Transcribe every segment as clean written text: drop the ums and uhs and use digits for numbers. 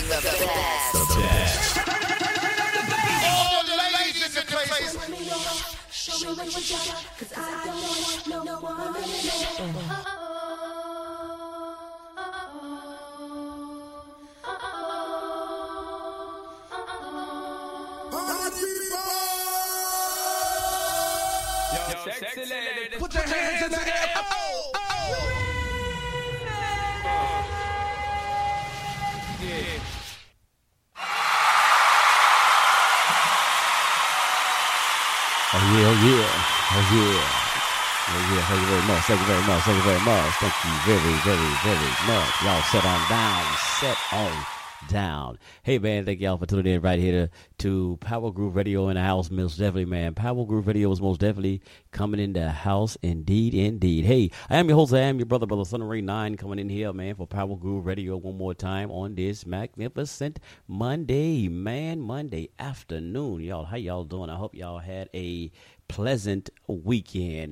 The best. All the ladies in the place. Show me what you got, 'cause I don't want no one. Sexy lady, Put your hands in the air. Oh, yeah. Oh yeah. Thank you very much. Thank you very much. Thank you very much. Y'all set on down. Hey man, thank y'all for tuning in right here to Power Groove Radio in the house. Most definitely, man. Power Groove Radio is most definitely coming in the house. Indeed. Hey, I am your host. I am your brother Son of Ray 9, coming in here, man, for Power Groove Radio one more time on this magnificent Monday afternoon. Y'all, how y'all doing? I hope y'all had a pleasant weekend.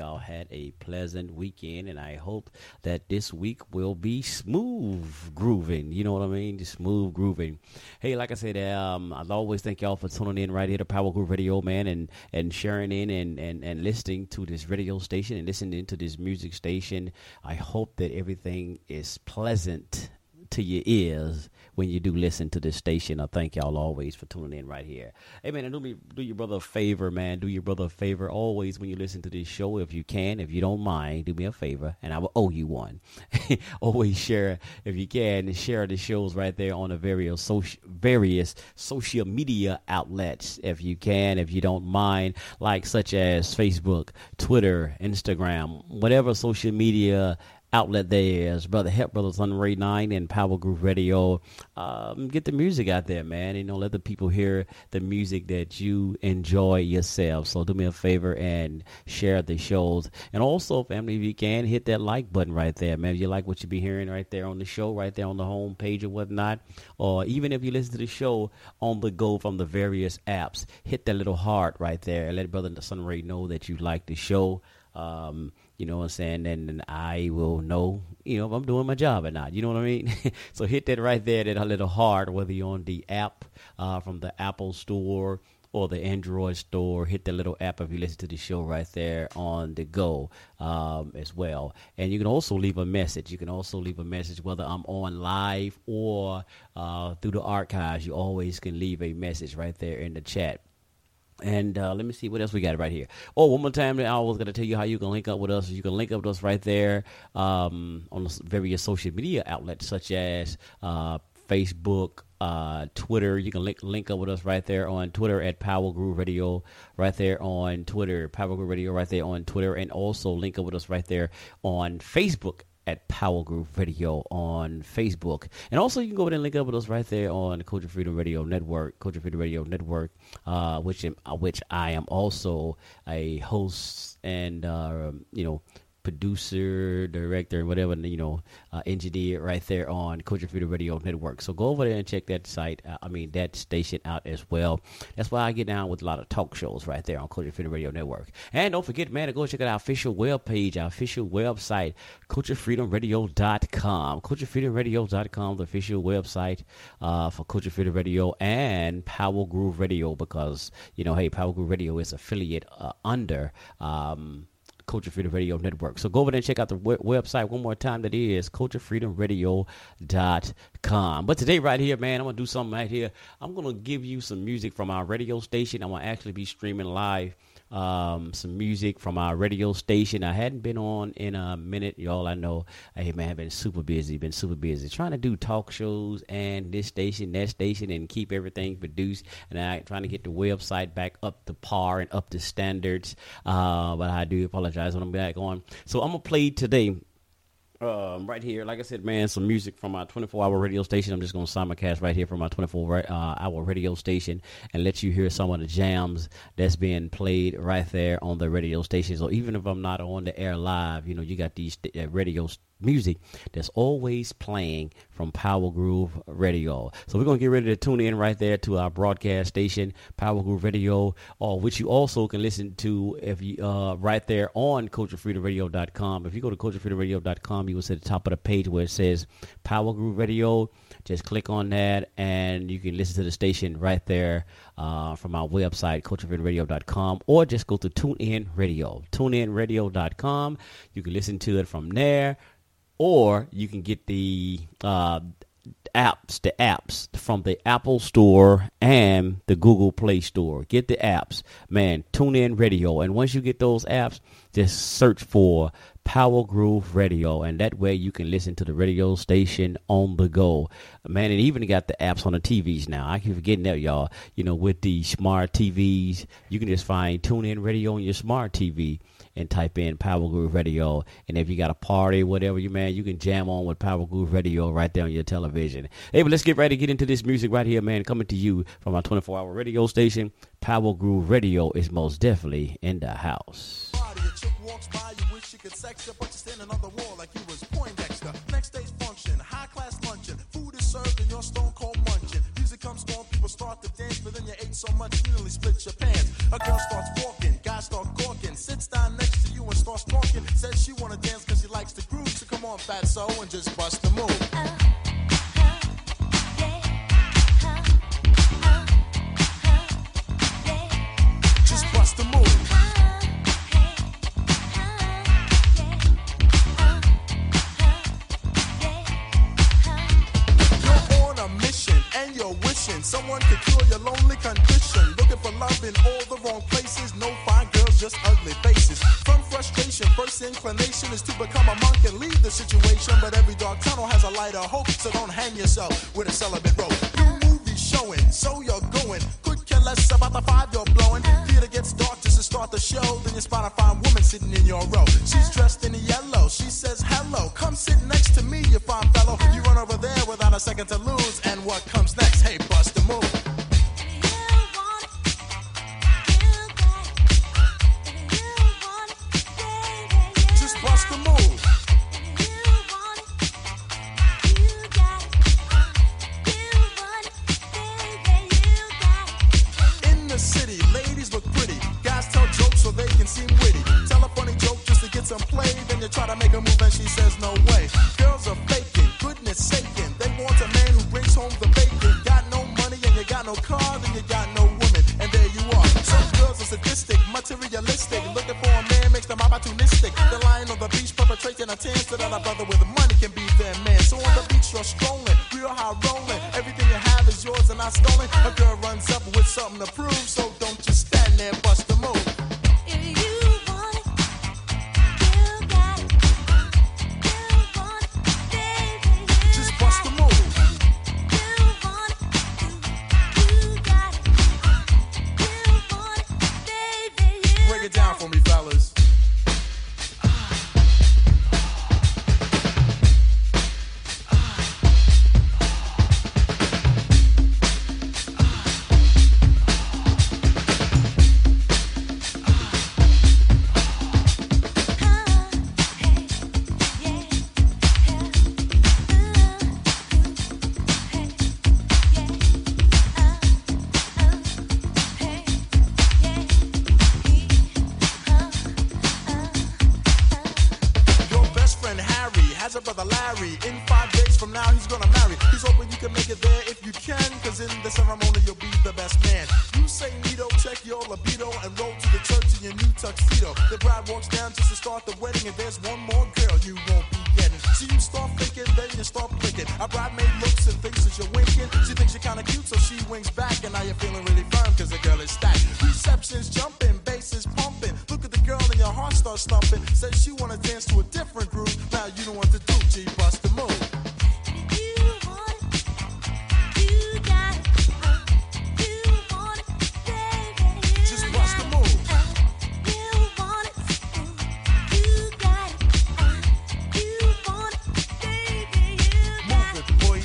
And I hope that this week will be smooth grooving. You know what I mean? Just smooth grooving. Hey, like I said, I'll always thank y'all for tuning in right here to Power Groove Radio, man, and sharing in and listening to this radio station and listening to this music station. I hope that everything is pleasant to your ears when you do listen to this station. I thank y'all always for tuning in right here. Hey man, and do your brother a favor, man. Do your brother a favor always when you listen to this show, if you can, if you don't mind, do me a favor, and I will owe you one. Always share, if you can, share the shows right there on the various social media outlets, if you can, if you don't mind, like such as Facebook, Twitter, Instagram, whatever social media outlet there is. Brother Son Ray 9 and Power Groove Radio. Get the music out there, man. You know, let the people hear the music that you enjoy yourself. So do me a favor and share the shows. And also, family, if you can, hit that like button right there, man. If you like what you be hearing right there on the show, right there on the home page or whatnot, or even if you listen to the show on the go from the various apps, hit that little heart right there and let Brother Son Ray know that you like the show. You know what I'm saying? And I will know, you know, if I'm doing my job or not. You know what I mean? So hit that right there, that little heart, whether you're on the app from the Apple Store or the Android Store. Hit that little app if you listen to the show right there on the go as well. And you can also leave a message. Whether I'm on live or through the archives. You always can leave a message right there in the chat. And let me see what else we got right here. Oh, one more time, I was going to tell you how you can link up with us. You can link up with us right there on the various social media outlets such as Facebook, Twitter. You can link up with us right there on Twitter at Power Groove Radio, right there on Twitter, Power Groove Radio right there on Twitter, and also link up with us right there on Facebook at Power Groove Radio on Facebook. And also you can go ahead and link up with us right there on the Culture Freedom Radio Network, which I am also a host and, producer, director, and whatever, engineer right there on Culture Freedom Radio Network. So go over there and check that that station out as well. That's why I get down with a lot of talk shows right there on Culture Freedom Radio Network. And don't forget, man, to go check out our official webpage, our official website, CultureFreedomRadio.com. CultureFreedomRadio.com, the official website for Culture Freedom Radio and Power Groove Radio, because, Power Groove Radio is affiliate under Culture Freedom Radio Network. So go over there and check out the website one more time. That is CultureFreedomRadio.com. But today right here, man, I'm going to do something right here. I'm going to give you some music from our radio station. I'm going to actually be streaming live some music from our radio station. I hadn't been on in a minute, y'all. I know, hey man, I've been super busy trying to do talk shows and this station, that station, and keep everything produced, and I trying to get the website back up to par and up to standards, but I do apologize when I'm back on. So I'm gonna play today right here, like I said, man, some music from our 24-hour radio station. I'm just going to simulcast right here from our 24-hour radio station and let you hear some of the jams that's being played right there on the radio station. So even if I'm not on the air live, you got these radio music that's always playing from Power Groove Radio. So we're going to get ready to tune in right there to our broadcast station, Power Groove Radio, which you also can listen to if you right there on CultureFreedomRadio.com. If you go to CultureFreedomRadio.com, you You will see the top of the page where it says Power Groove Radio. Just click on that, and you can listen to the station right there from our website, culturevinradio.com, or just go to TuneIn Radio, tuneinradio.com. You can listen to it from there, or you can get the apps from the Apple Store and the Google Play Store. Get the apps, man. TuneIn Radio, and once you get those apps, just search for Power Groove Radio, and that way you can listen to the radio station on the go, man. And even got the apps on the TVs now. I keep forgetting that, y'all. You know, with the smart TVs, you can just find TuneIn Radio on your smart TV and type in Power Groove Radio. And if you got a party, whatever, you can jam on with Power Groove Radio right there on your television. Hey, but let's get ready to get into this music right here, man. Coming to you from our 24-hour radio station. Power Groove Radio is most definitely in the house. A chick walks by, you wish you could sex her, but you're standing on the wall like you was Poindexter. Next day's function, high-class luncheon. Food is served and you're stone cold munching. Music comes on, people start to dance, but then you ate so much you nearly split your pants. A girl starts walking, guys start gawking, sits down next to you and starts talking. Says she wanna dance cause she likes the groove, so come on, fatso, and just bust the move. Just bust the move. Someone could cure your lonely condition. Looking for love in all the wrong places. No fine girls, just ugly faces. From frustration, first inclination is to become a monk and leave the situation. But every dark tunnel has a light of hope, so don't hang yourself with a celibate rope. New movie showing, so you're going. Could care less about the 5 you're blowing. Theater gets dark just to start the show. Then you spot a fine woman sitting in your row. She's dressed in yellow. She says hello. Come sit next to me, you fine fellow. You run over there without a second to lose. And what comes next? Hey, bust the move. Just bust the move. In the city, ladies look pretty. Guys tell jokes so they can seem witty. Tell a funny joke just to get some play. Then you try to make a move and she says no way. Girls are faking, goodness saking. They want a man who brings home the bacon. Got no money and you got no car, then you got no woman. And there you are. Some girls are sadistic, materialistic. Looking for a man makes them opportunistic. They're lying on the beach perpetrating a tan so that a brother with money can be their man. So on the beach you're strolling, real high rolling. Everything you have is yours and not stolen. A girl runs up with something to prove, so don't just stand there, bust the move. Break it down for me, fellas. Has a brother Larry. In 5 days from now he's gonna marry. He's hoping you can make it there if you can, cause in the ceremony you'll be the best man. You say neato, check your libido, and roll to the church in your new tuxedo. The bride walks down just to start the wedding, and there's one more girl you won't be getting. So you start thinking, then you start blinking. A bridemaid looks and thinks that you're winking. She thinks you're kinda cute, so she winks back, and now you're feeling really firm cause the girl is stacked. Reception's jumping, bass is pumping. Look at the girl and your heart starts thumping. Says she wanna dance to a different groove. Now you know what to do, G, bust the move. Just bust the move. Move it, boy.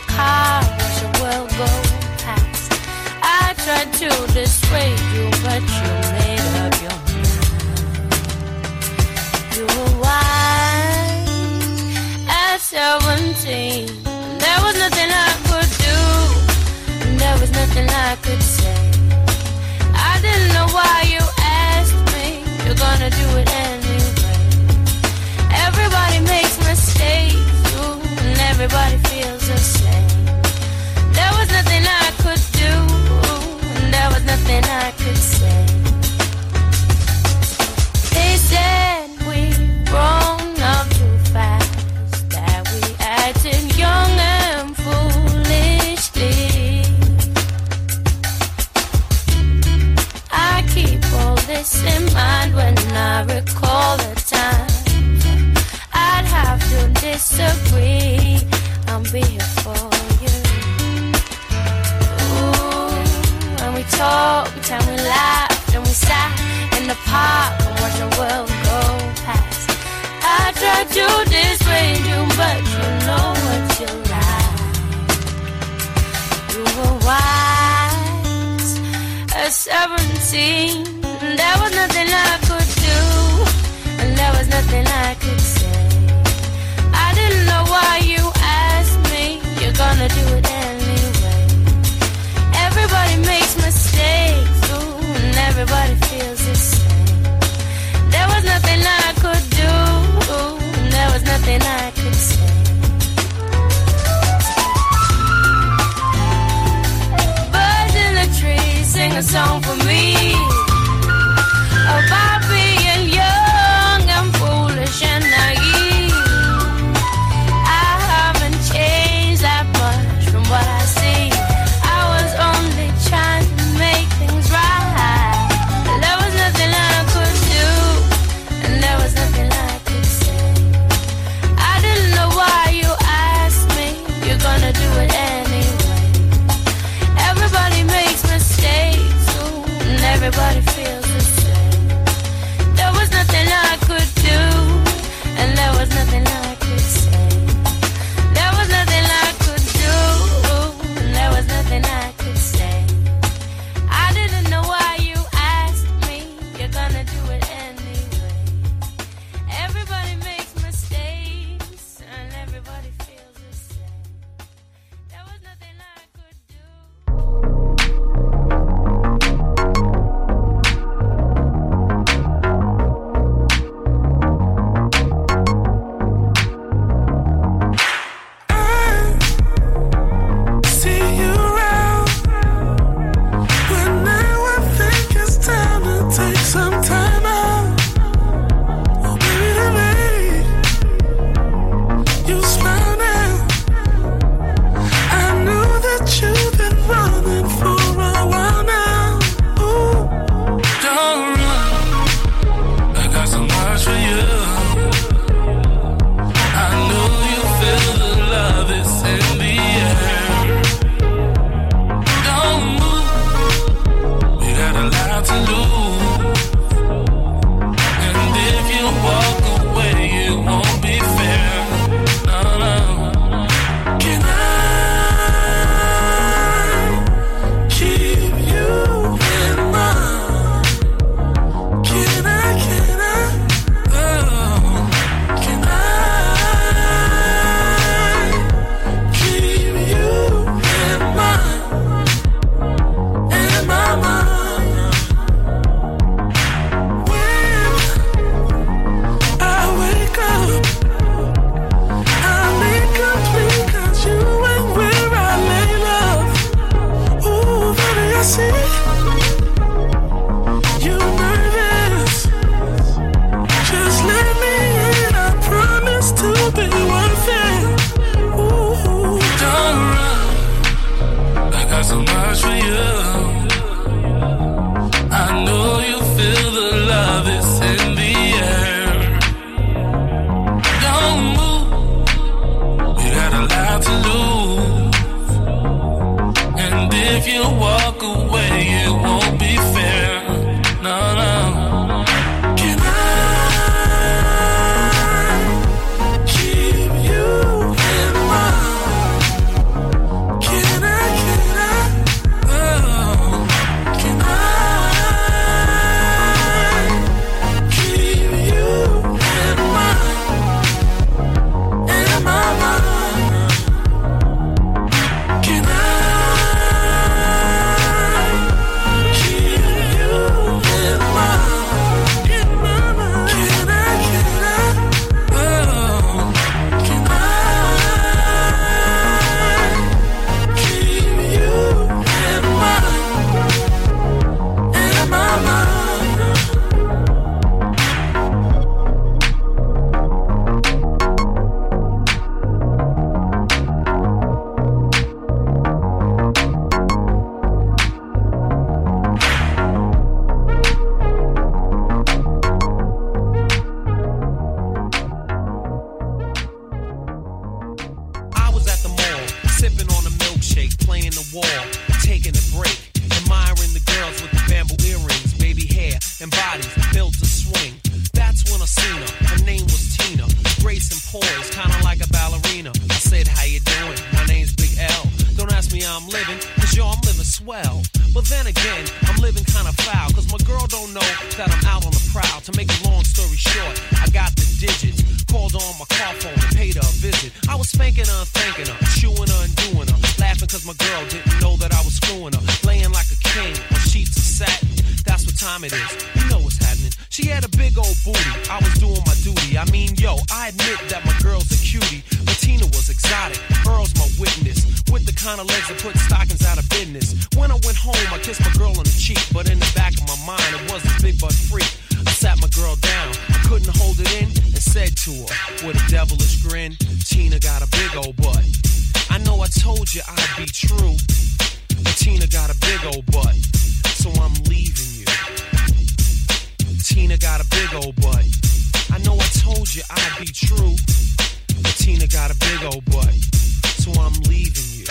car, watch the world go past. I tried to dissuade you, but you made up your mind. You were wise at 17. There was nothing I could do, and there was nothing I could say. I didn't know why you asked me. You're gonna do it anyway. Everybody makes mistakes, ooh, and everybody feels the same. There was nothing I could do, and there was nothing I could say. They said we've grown up too fast, that we acted young and foolishly. I keep all this in mind when I recall the time I'd have to disagree. I'll be here for you. Ooh, and we talked and we laughed and we sat in the park and watched the world go past. I tried to dissuade you, but you know what you like. You were wise at 17. There was nothing I could do, and there was nothing I could say. I didn't know why you asked me. You're gonna do it anyway. Everybody makes mistakes, ooh, and everybody feels the same. There was nothing I could do, ooh, and there was nothing I could say. Birds in the trees sing a song for me about being young and foolish and naive. I haven't changed that much from what I see. I was only trying to make things right. There was nothing I could do, and there was nothing I could say. I didn't know why you asked me. You're gonna do it anyway. Everybody makes mistakes, ooh, and sipping on a milkshake, playing the wall, taking a break, admiring the girls with the bamboo earrings, baby hair and bodies built to swing. That's when I seen her. Her name was Tina. Grace and poise, kinda like a ballerina. I said, how you doing? My name's Big L. Don't ask me how I'm living, cause yo, I'm living swell. But then again, I'm living kinda foul, cause my girl don't know that I'm out on the prowl. To make a long story short, I got the digits. Called on my car phone and paid her a visit. I was spanking her and thanking her, chewing her and doing her. Laughing cause my girl didn't know that I was screwing her. Laying like a king on sheets of satin. That's what time it is, you know what's happening. She had a big old booty, I was doing my duty. I mean, yo, I admit that my girl's a cutie, but Tina was exotic. Earl's my witness, with the kind of legs that put stockings out of business. When I went home, I kissed my girl on the cheek, but in the back of my mind, it was this big butt freak. I sat my girl down, I couldn't hold it in, and said to her, with a devilish grin, Tina got a big old butt. I know I told you I'd be true, but Tina got a big old butt, so I'm leaving you. Tina got a big old butt. I know I told you I'd be true, but Tina got a big old butt, so I'm leaving you.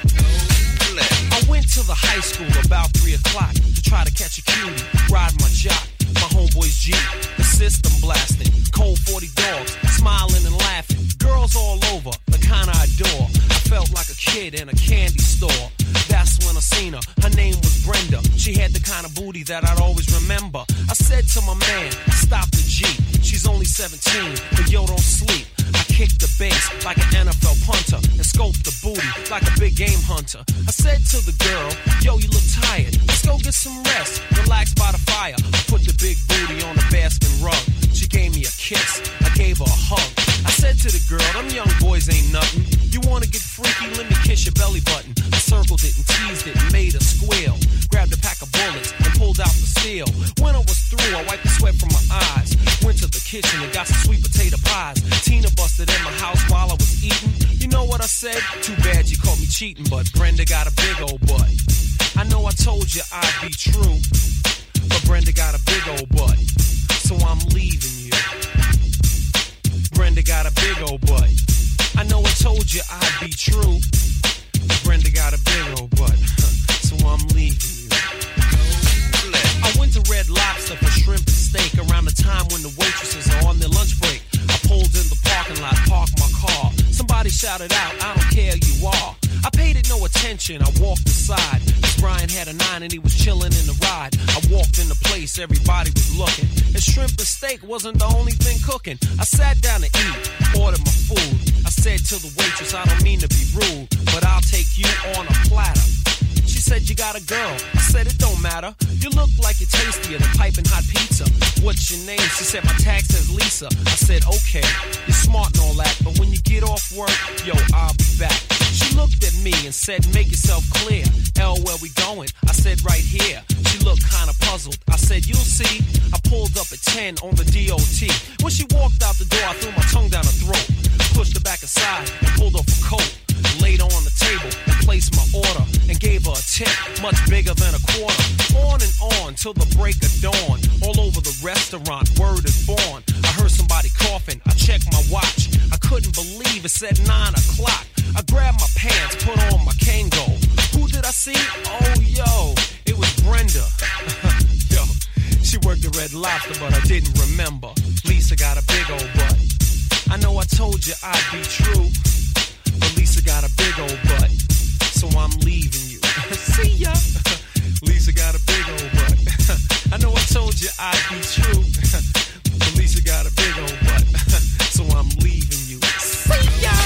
I went to the high school about 3 o'clock to try to catch a cutie, ride my jock, my homeboy's Jeep, the system blasting, cold 40 dogs, smiling and laughing, girls all over, the kind I adore. I felt like a kid in a candy store. That's when I seen her, her name was Brenda. She had the kind of booty that I'd always remember. I said to my man, stop the Jeep, she's only 17, but yo, don't sleep. I kicked the bass like an NFL punter and scoped the booty like a big game hunter. I said to the girl, yo, you look tired, let's go get some rest, relax by the fire. I put the big booty on the basket rug. She gave me a kiss, I gave her a hug. I said to the girl, them young boys ain't nothing. You wanna get freaky, let me kiss your belly button. I circled it and teased it and made her squeal. Grabbed a pack of bullets and pulled out the steel. When I was through, I wiped the sweat from my eyes. Went to the kitchen and got some sweet potato pies. Tina busted in my house while I was eating. You know what I said? Too bad you caught me cheating, but Brenda got a big old butt. I know I told you I'd be true, but Brenda got a big old butt, so I'm leaving you. Brenda got a big old butt. I know I told you I'd be true, but Brenda got a big old butt, so I'm leaving you. I went to Red Lobster for shrimp and steak around the time when the waitresses are on their lunch break. I pulled in the parking lot, parked my car. Somebody shouted out, I don't care, you are. I paid it no attention, I walked aside. Miss Brian had a 9 and he was chilling in the ride. I walked in the place, everybody was looking. And shrimp and steak wasn't the only thing cooking. I sat down to eat, ordered my food. I said to the waitress, I don't mean to be rude, but I'll take you on a platter. She said, you got a girl. I said, it don't matter. You look like you're tastier than piping hot pizza. What's your name? She said, my tag says Lisa. I said, okay, you're smart and all that, but when you get off work, yo, I'll be back. She looked at me and said, make yourself clear. L, where we going? I said, right here. She looked kind of puzzled. I said, you'll see. I pulled up at 10 on the DOT. When she walked out the door, I threw my tongue down her throat, pushed her back aside and pulled off a coat, laid her on the table and placed my order and gave her a tip much bigger than a quarter. On and on till the break of dawn. All over the restaurant, word is born. I heard somebody coughing. I checked my watch. I couldn't believe it said 9 o'clock. I grabbed my pants, put on my Kango. Who did I see? Oh, yo, it was Brenda. Yo, she worked at Red Lobster, but I didn't remember. Lisa got a big old butt. I know I told you I'd be true, but Lisa got a big old butt, so I'm leaving you. See ya. Lisa got a big old butt. I know I told you I'd be true, but Lisa got a big old butt, so I'm leaving you. See ya.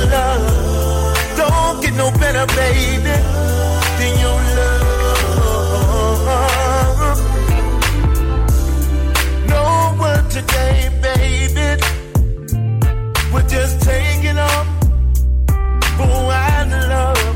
love. Don't get no better, baby, than your love. No one today, baby, we're just taking off for our love.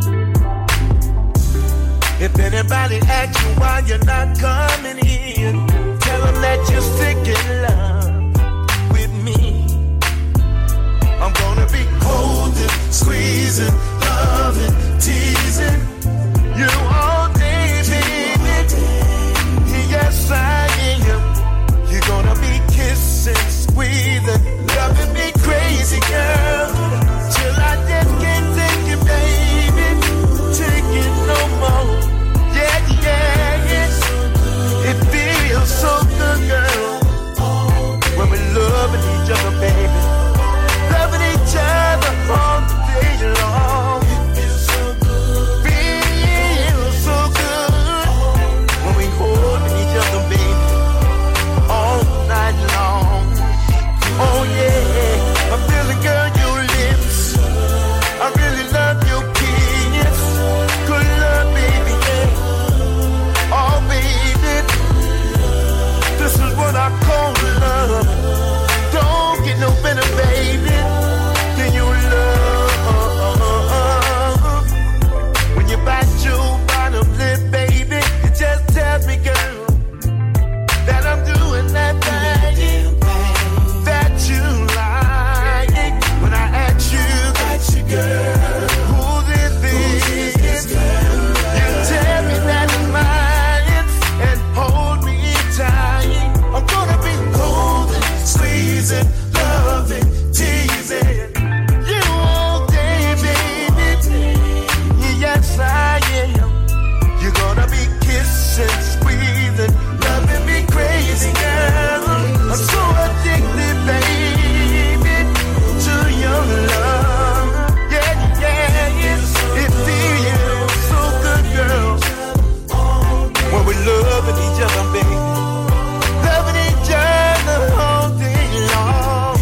If anybody asks you why you're not coming in, tell them that you're sick in love with me. I'm gonna be holding, squeezing, loving, teasing you all day, baby. Yes, I am. You're gonna be kissing, squeezing, loving me crazy, girl, till I just can't take it, baby. Take it no more. Yeah, yeah, yeah. It feels so good, girl, when we're loving each other, baby. Loving each other all day long. It feels so good. Feels so good when we holding each other, baby, all night long. Oh yeah, I'm feeling, girl, your lips. I really love your kiss. Good love, baby, yeah. Oh baby, this is what I call love. Don't get no better, baby, than your love. When you bite your bottom lip, baby, it just tells me, girl, that I'm doing that thing that you like. When I ask you, girl, who this is, you tell me that it's mine and hold me tight. I'm gonna be holding, squeezing, loving, teasing you all day, baby. Yes, I am. You're gonna be kissing, squeezing, loving me crazy, girl. I'm so addicted, baby, to your love. Yeah, yeah, yeah. It feels so good, girl, when we're loving each other, baby. Loving each other all day long.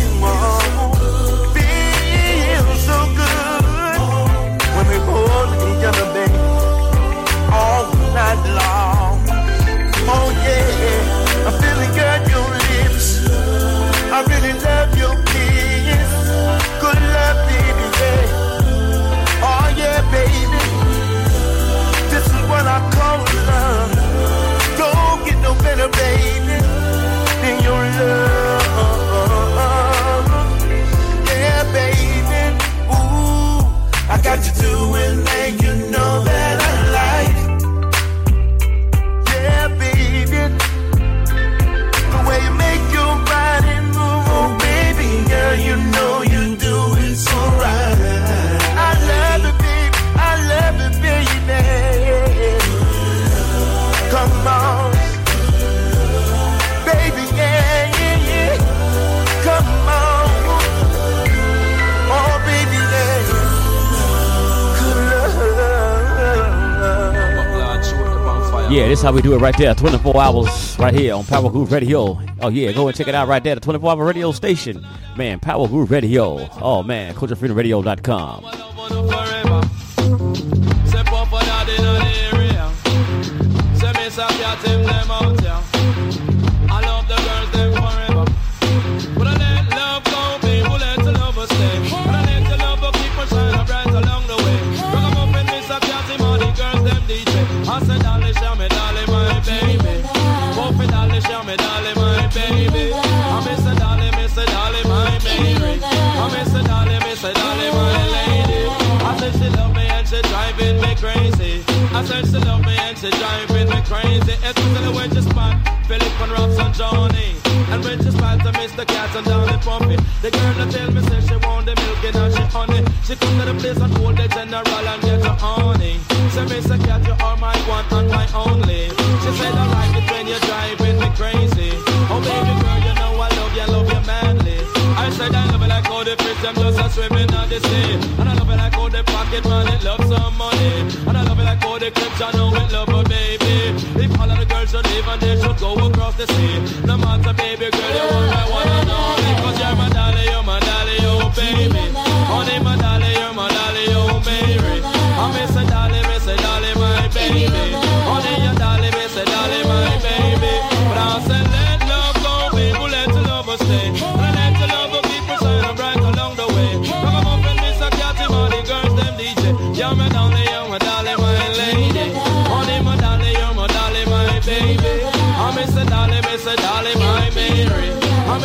Feels so good when we're holding each other, baby, all night long. Oh yeah, I'm feeling good, your lips. I really love your kiss. Good love, baby, yeah. Oh yeah, baby, this is what I call love. Don't get no better, baby, than your love. Yeah, baby, ooh, I got you doing, make you know that I like. Yeah, baby, the way you make your body move, oh baby, girl, you know you do it so right. I love it, baby, I love it, baby. Come on, baby, yeah, yeah, yeah. Come on, oh baby, yeah. Good love. Yeah, this is how we do it right there. 24 hours right here on Power Groove Radio. Oh, yeah, go and check it out right there. The 24-hour radio station. Man, Power Groove Radio. Oh, man, CultureFreedomRadio.com. I love the girls, them forever. But I let love go, people, let the love stay. But I let the love keep on shining bright along the way. Rock 'em up and miss a cat, all the girls, them DJ. I said, darling, show me, darling, my baby. Buffy, darling, show me, darling, my baby. I miss a darling, my baby. I miss a darling, my lady. I said she love me and she driving me crazy. I said she love me and she driving me crazy. Especially when she spot Philip and Robs and Johnny. And when she spot to Mr. Cat and Darling Pumpy. The girl that tell me say she want the milk and she honey. She come to the place and hold the general and get her honey. Say Mr. Cat, you are my one and my only. She said I like it when you're driving me crazy. Oh baby girl, you know I love you manly. I said I love it like how the fish them just a swimming on the sea. And I love it like how the pocket man it love some money. And I love it like how the clips I know it love her baby. If all of the girls should leave and they should go across the sea. No matter baby girl, you want my one and only. Cause you're my darling, oh baby. Honey, my darling.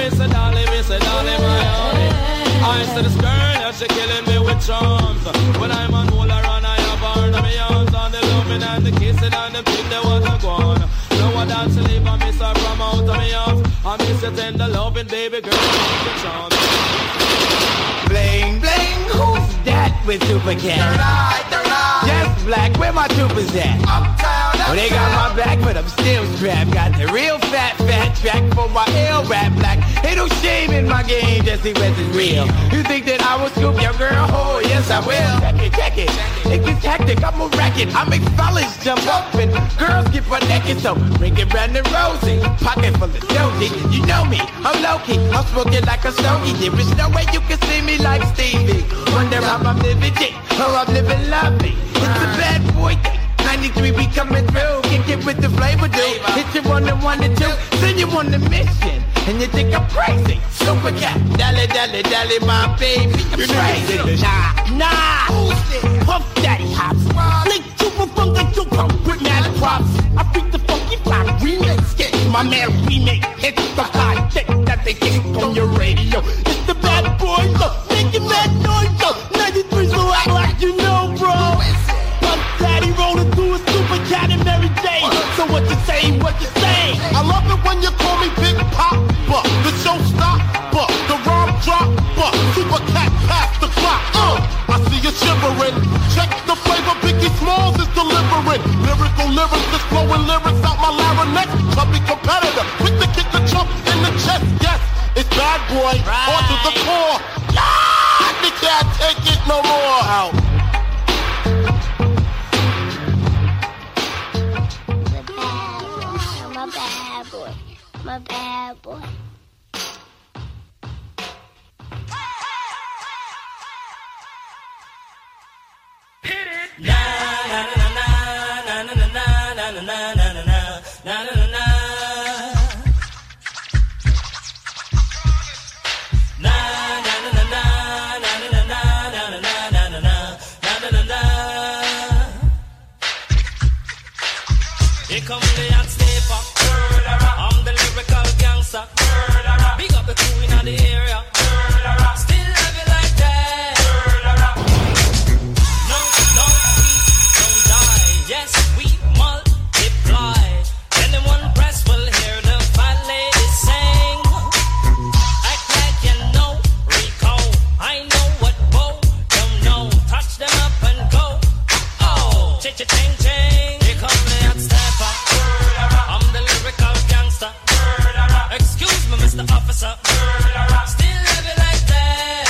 miss a dolly, my honey. I said this girl, yeah, she killing me with charms. When I'm on hold around, I have her under my arms. On the loving and the kissing and the thing that was a gone. No one dance to leave, I miss her from out of my arms. I miss your tender loving, baby girl, the charms. Bling, bling, who's that with Super Cat? Third eye. Just black, where my troopers at? Uptown. Well, they got my back, but I'm still strapped. Got the real fat track for my ill rap black. Ain't no shame in my game, just see what's real. You think that I will scoop your girl? Oh, yes, I will. Check it. It's a tactic, I'm a racket. I make fellas jump up and girls get butt naked. So bring it round and rosy. Pocket full of dozy. You know me, I'm low-key. I'm smoking like a stogie. There is no way you can see me like Stevie. Wonder how I'm living G, or I'm living lovely. It's a bad boy thing. 93 we coming through, kick it with the flavor dude. Hit you on the 1 and 2, send you on the mission. And you think I'm crazy, Super Cat. Dally, my baby, I'm crazy. Nah, Puff Daddy Hops. Link Trooper from the Trooper with mad props. I freak the funky fly remix, get my man remake. Hit the high tech that they get on your radio. It's the bad boy, look, making that noise, look. 93 so act like you know, bro. Daddy rolling through a Super Cat and Mary Jane. So what you say? I love it when you call me Big Papa, the showstopper, the rhyme dropper, Super Cat past the clock. I see you shivering. Check the flavor Biggie Smalls is delivering. Lyrical lyrics, just flowing lyrics out my larynx. Chubby competitor, quick to kick the chump in the chest. Yes, it's bad boy, on to the core. They can't take it no more. Out. My bad boy. Hit it. Na na na na na na na na na na na na na na. Here come the hot stepper. I'm the lyrical gangster. Big up the crew in the area. Still love it like that. No, we don't die. Yes, we multiply. Anyone press will hear the fat lady sing. Act like you know Rico. I know what Bo don't know. Touch them up and go. Oh, ching. Here come the hot stepper. I'm the lyrical gangster. Excuse me, Mr. Officer. Still love it like that.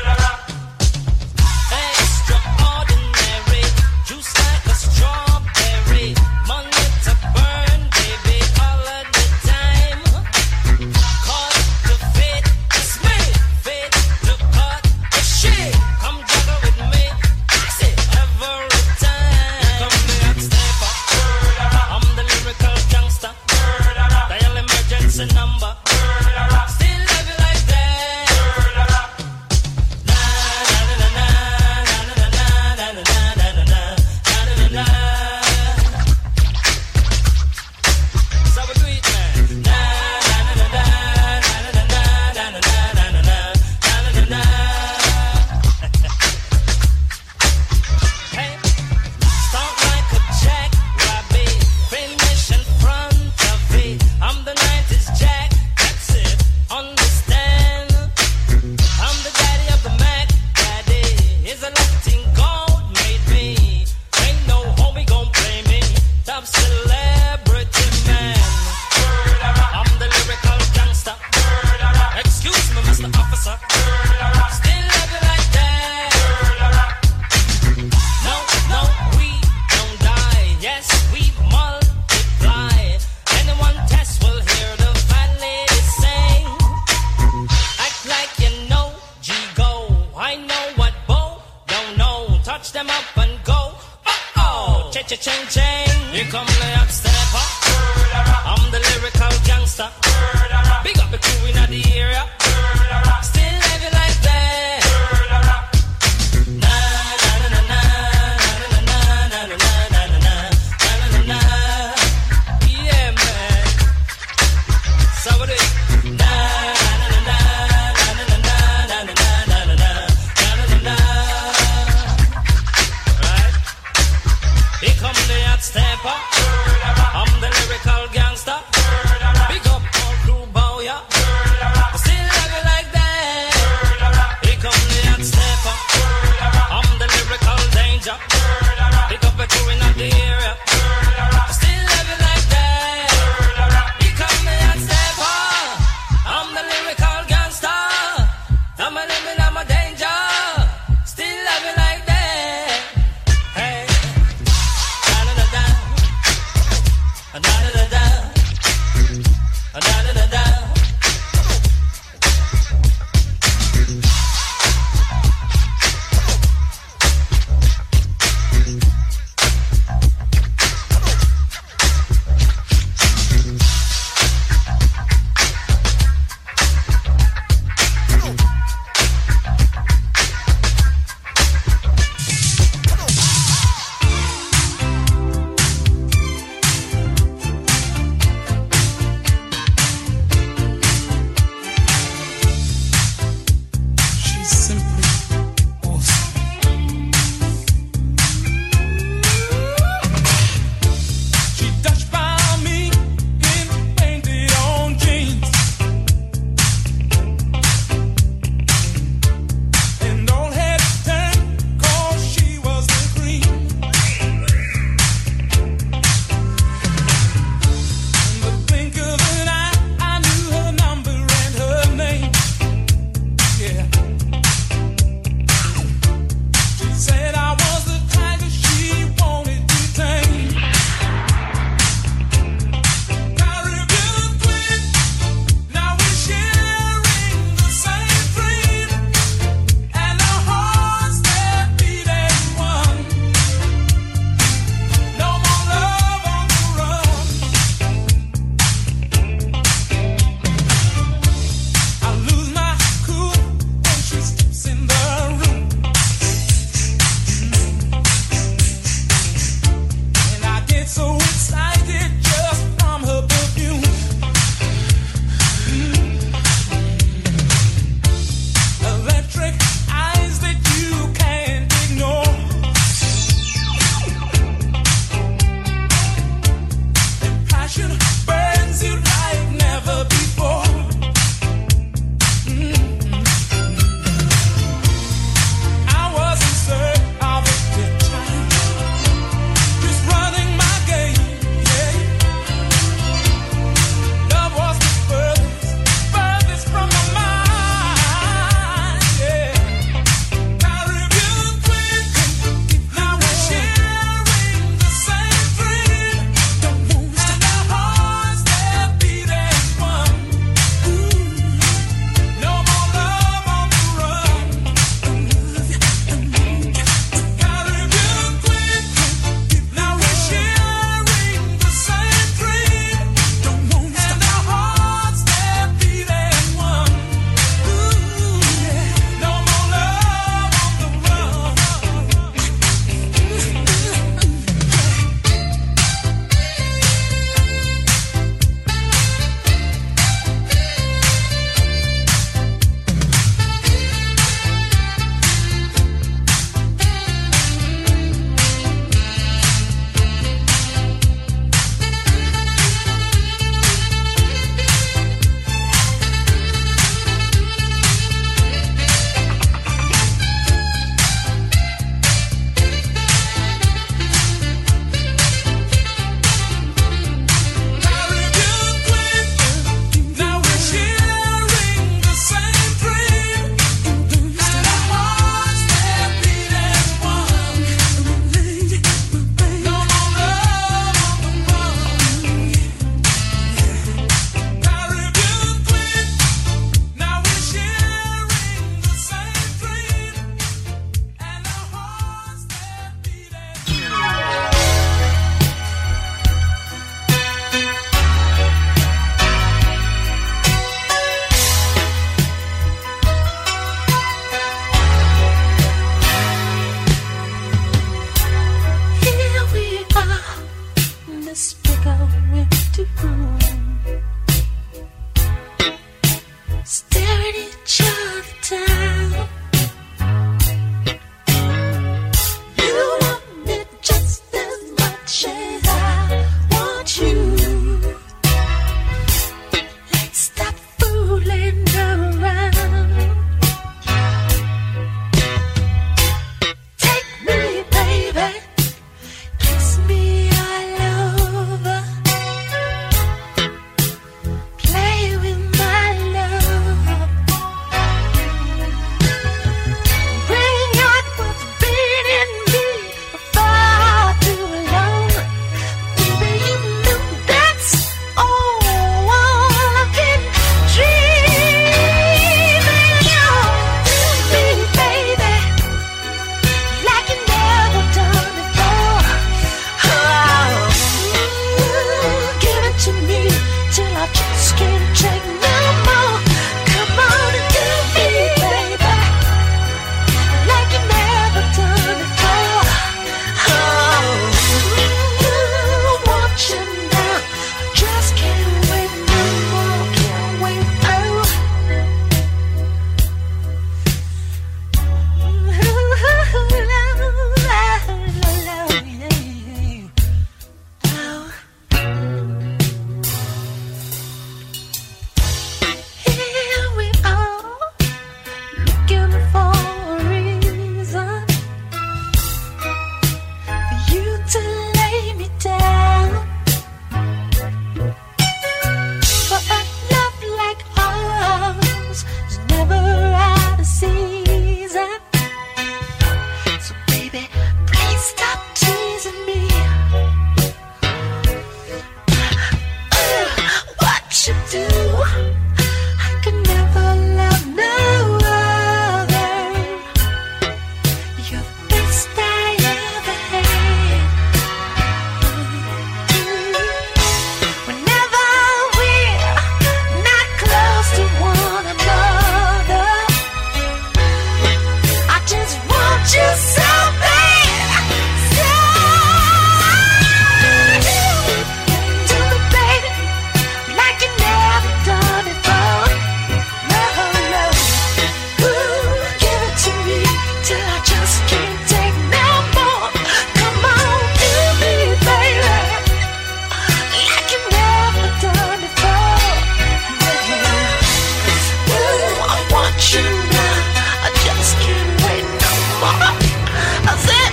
Extraordinary. Juice like a strawberry. Money to burn, baby, all of the time. Cause the fit is me. Fit to cut the shit. Come juggle with me. Fix it every time. Come the hot stepper. I'm the lyrical gangster. Dial emergency number. Still love it like that. Na na na na na na na na na na na na. So we do it, man. Na na na na na na na na na na. Hey, start like a jackrabbit, finish in front of it. I'm the 90s Jack, that's it. Understand? I'm the daddy of the Mac Daddy. Is a Latin gold made me. Ain't no homie gon' play me. Top celebrity man. I'm the lyrical gangster. Excuse me, Mr. Officer. Still love it like that. No, we don't die. Yes, we multiply. Anyone test will hear the fat lady sing. Act like you know G-Go. I know what Bo don't know. Touch them up and go. Oh, ching. Here come the hot stepper. I'm the lyrical gangster. Big up the crew in the area. Still love it like that. I just can't take no more. Come on and do me, baby, like you never done before. Oh, I want you now. Just can't wait no more. Can't wait. Here we are, looking for a reason for you to lay me down. For a love like ours is never out of season. So baby, please stop teasing me. What you do, I could never love no other. You're the best I ever had. Whenever we're not close to one another, I just want you so bad. So do me, baby, like you never done before. No, no. Ooh, give it to me till I just can't take no more. Come on, do me, baby, like you never done before. Ooh, I want you now. I just can't wait no more. I said,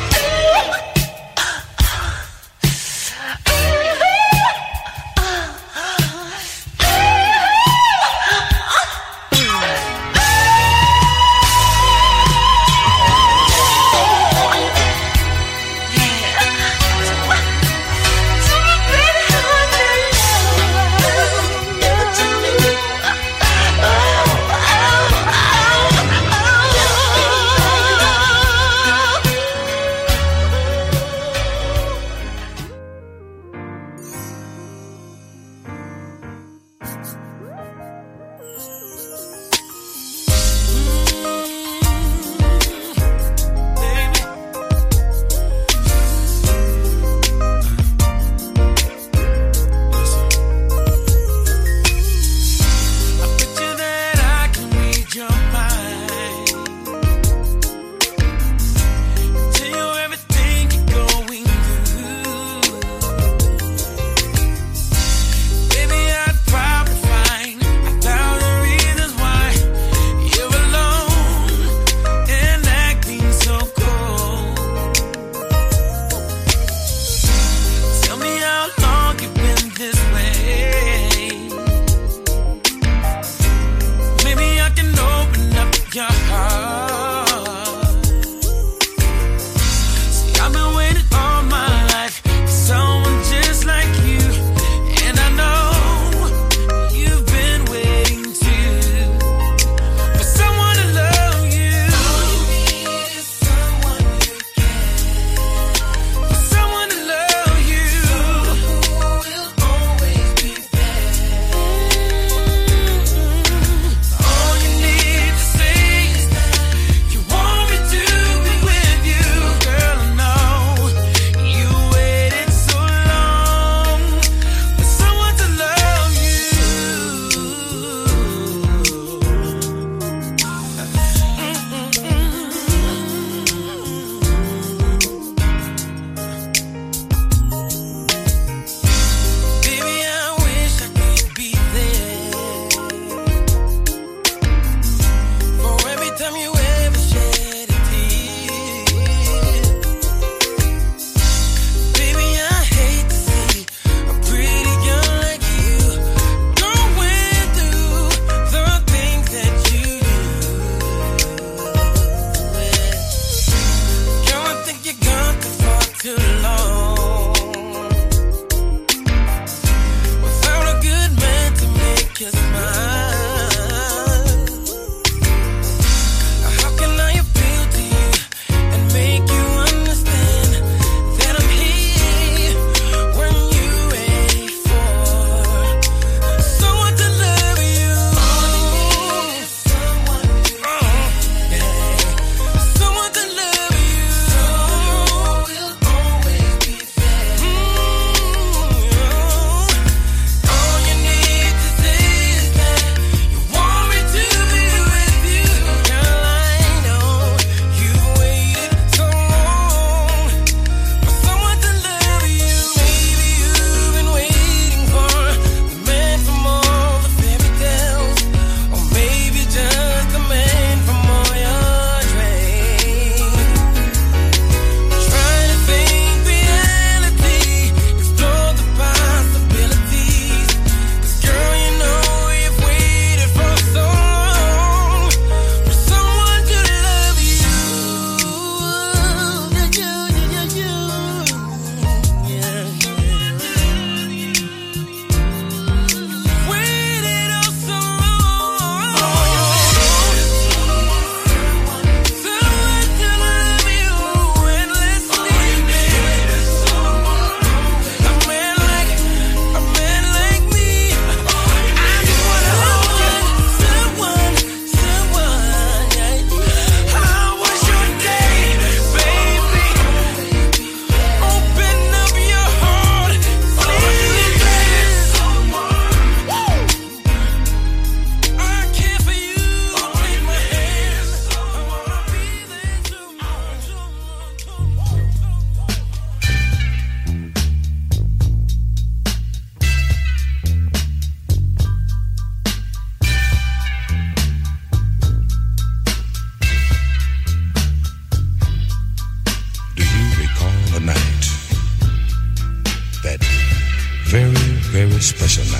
So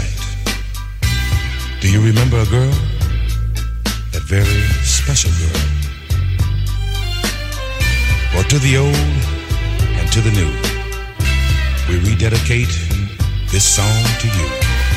night. Do you remember a girl? That very special girl. Well, to the old and to the new, we rededicate this song to you.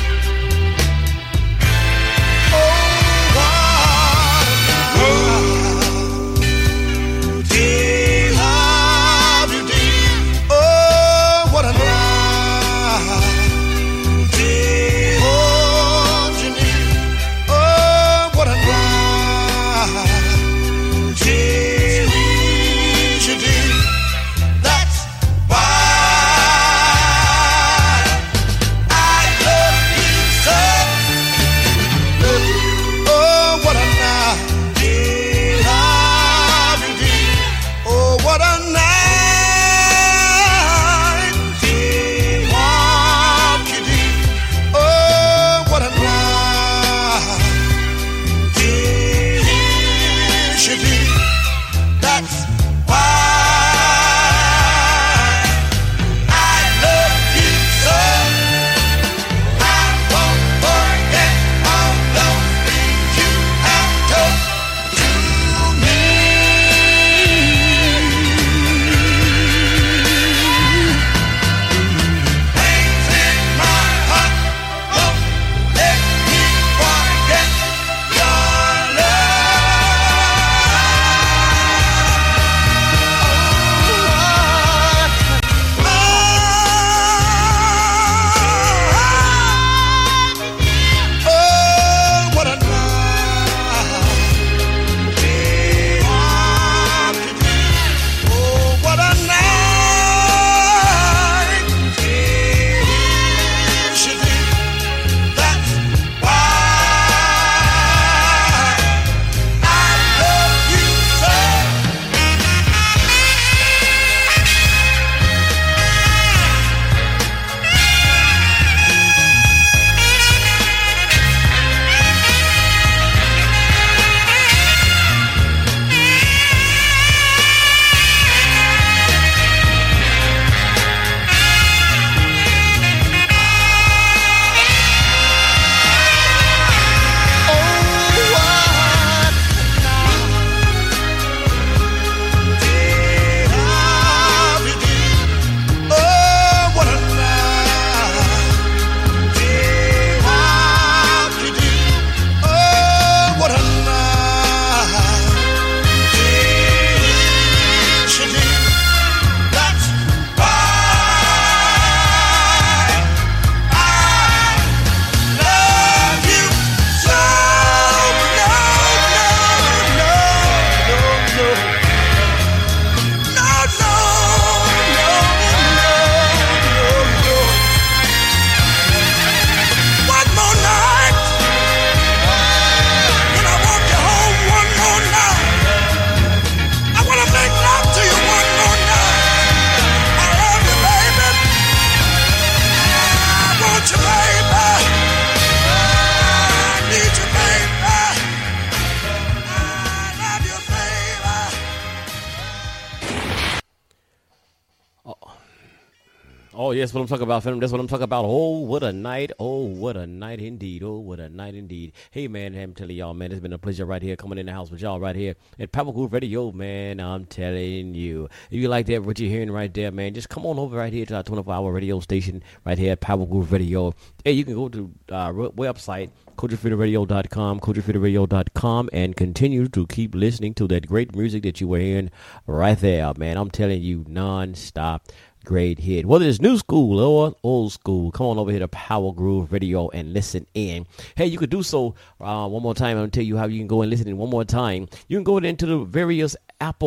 Oh, yes, what I'm talking about, fam. That's what I'm talking about. Oh, what a night. Oh, what a night indeed. Oh, what a night indeed. Hey, man, I'm telling y'all, man, it's been a pleasure right here coming in the house with y'all right here at Power Groove Radio, man. I'm telling you. If you like that, what you're hearing right there, man, just come on over right here to our 24-hour radio station right here at Power Groove Radio. Hey, you can go to our website, CultureFreedomRadio.com, CultureFreedomRadio.com, and continue to keep listening to that great music that you were hearing right there, man. I'm telling you, non-stop. Great hit. Whether it's new school or old school, come on over here to Power Groove Radio and listen in. Hey, you could do so one more time. I'm going to tell you how you can go and listen in one more time. You can go into the various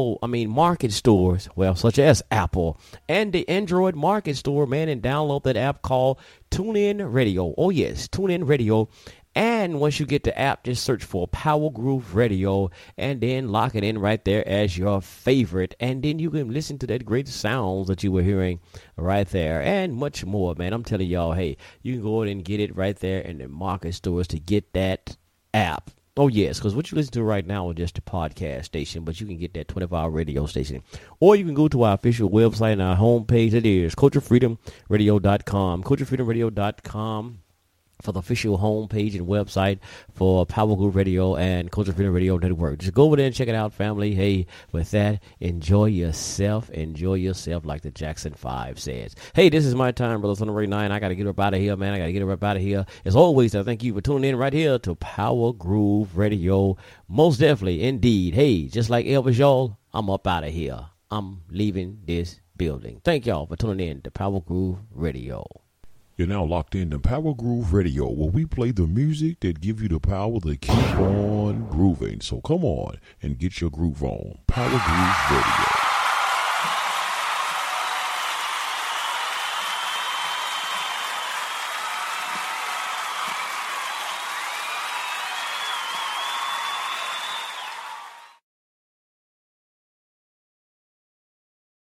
market stores, well, such as Apple and the Android market store, man, and download that app called TuneIn Radio. Oh, yes, TuneIn Radio. And once you get the app, just search for Power Groove Radio and then lock it in right there as your favorite. And then you can listen to that great sounds that you were hearing right there and much more, man. I'm telling y'all, hey, you can go ahead and get it right there in the market stores to get that app. Oh, yes, because what you listen to right now is just a podcast station, but you can get that 24-hour radio station. Or you can go to our official website and our homepage. It is CultureFreedomRadio.com, CultureFreedomRadio.com. for the official homepage and website for Power Groove Radio and Culture Freedom Radio Network. Just go over there and check it out, family. Hey, with that, enjoy yourself. Enjoy yourself like the Jackson 5 says. Hey, this is my time, Brother Son of Ray 9. I got to get up out of here, man. I got to get up out of here. As always, I thank you for tuning in right here to Power Groove Radio. Most definitely, indeed. Hey, just like Elvis, y'all, I'm up out of here. I'm leaving this building. Thank y'all for tuning in to Power Groove Radio. You're now locked into Power Groove Radio, where we play the music that give you the power to keep on grooving. So come on and get your groove on. Power Groove Radio.